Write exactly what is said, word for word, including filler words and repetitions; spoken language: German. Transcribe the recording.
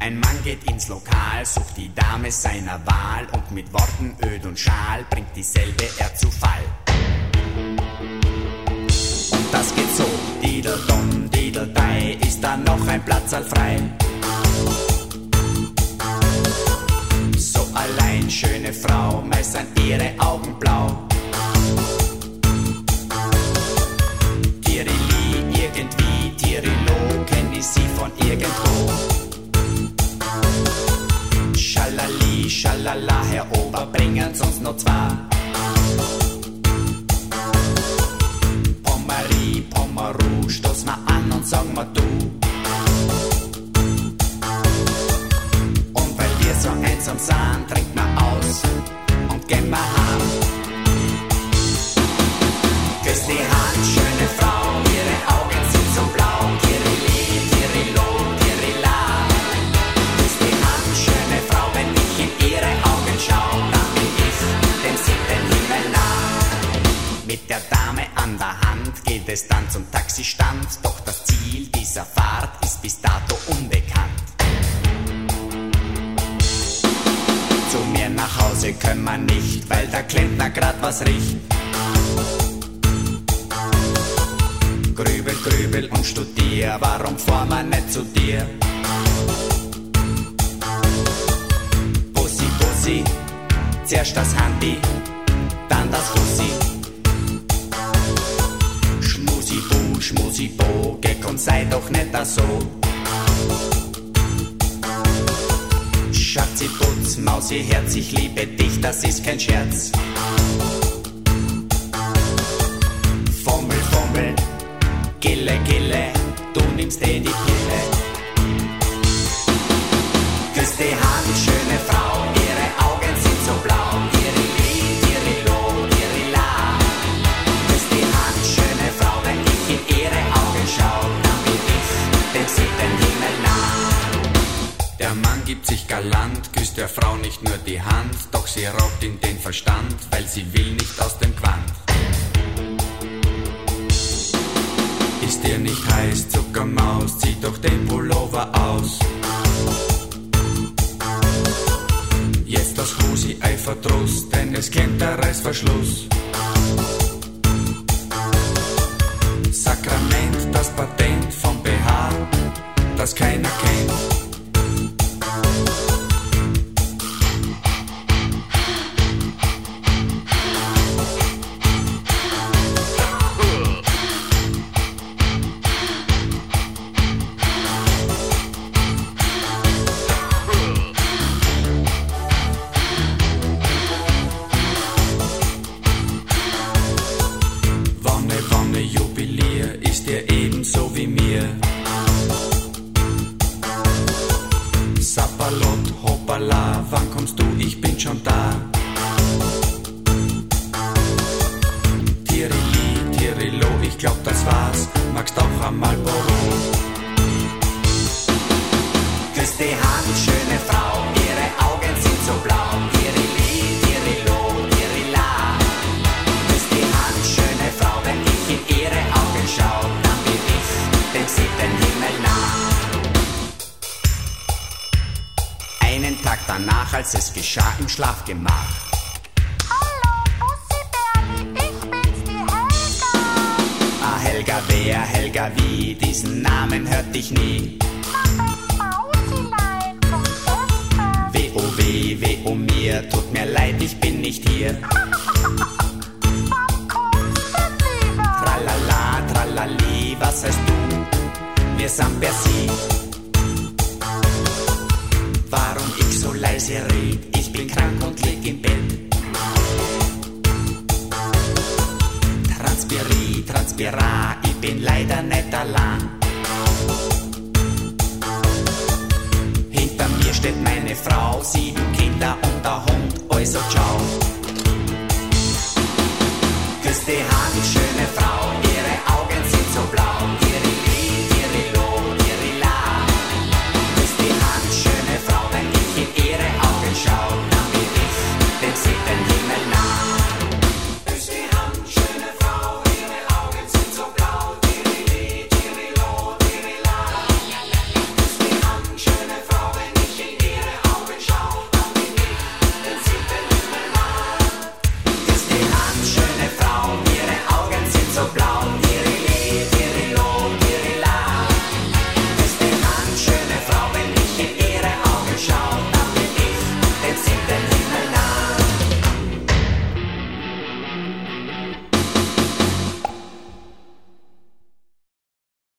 Ein Mann geht ins Lokal, sucht die Dame seiner Wahl und mit Worten öd und schal bringt dieselbe er zu Fall. Und das geht so, Dideldom, Dideldei, ist da noch ein Platzal frei? So allein, schöne Frau, meist sind ihre Augen blau. Tirili, irgendwie, Tirilo, kenn ich sie von irgendwo. Schalali, schalala, Herr Ober, bringen's uns noch zwei. Pommerie, Pommeru, stoß mal an und sag mal du. Und weil wir so einsam sind, trinkt man aus und gehen wir heim. Küss die Hand, schöne Frau, ihre Augen sind so blau. Tirili, Tirilo, Tirila. Küss die Hand, schöne Frau, wenn ich in ihre Augen schau, dann bin ich dem siebten Himmel nah. Mit der Dame an der Hand geht es dann zum Taxistand, doch das Ziel dieser Fahrt ist bis dato unbekannt. Zu mir nach Hause können wir nicht, weil der Klempner grad was riecht. Grübel, grübel und studier, warum fahren wir nicht zu dir? Bussi, Bussi, zuerst das Handy, dann das Fussi. Schmusi, Bu, Schmusi, Bo, geh komm, sei doch nicht da so. Schatzi, Putz, Mausi, Herz, ich liebe dich, das ist kein Scherz. Fummel, Fummel, Gille, Gille, du nimmst eh die Pille. Küss die Hand, schöne Frau, ihre Augen sind so blau. Tirili, Tirilo, Tirila. Küss die Hand, schöne Frau, wenn ich in ihre Augen schau, dann bin ich dem siebten Himmel nah. Der Mann gibt sich galant, küsst der Frau nicht nur die Hand, doch sie raubt ihm den Verstand, weil sie will nicht aus dem Quant. Ist dir nicht heiß, Zuckermaus, zieh doch den Pullover aus. Jetzt das Husi, ei Verdruss, denn es kennt der Reißverschluss. Sakrament, das Patent vom B H, das keiner kennt. Sapperlot, hoppala, wann kommst du? Ich bin schon da. Tirili, Tirilo, ich glaub das war's. Magst auch am Marlboro? Küss die Hand, schöne Frau, ihre Augen sind so blau. Tirili, Tirilo, Tirila. Küss die Hand, schöne Frau, wenn ich in ihre Augen schau, dann bin ich dem siebten Himmel nah. Einen Tag danach, als es geschah im Schlafgemach. Hallo, Bussi Berli, ich bin's, die Helga. Ah, Helga wer, Helga wie, diesen Namen hört ich nie. Na, ein Mausilein vom Westen. Weh, oh weh, weh, oh mir, tut mir leid, ich bin nicht hier. Wann kommst du wieder? Tralala, tralali, was heißt du? Wir sind per Sie. Warum ich so leise red? Ich bin krank und lieg im Bett. Transpiri, transpira, ich bin leider nicht allein. Hinter mir steht meine Frau, sieben Kinder und der Hund, also ciao. Küss die Hand, schön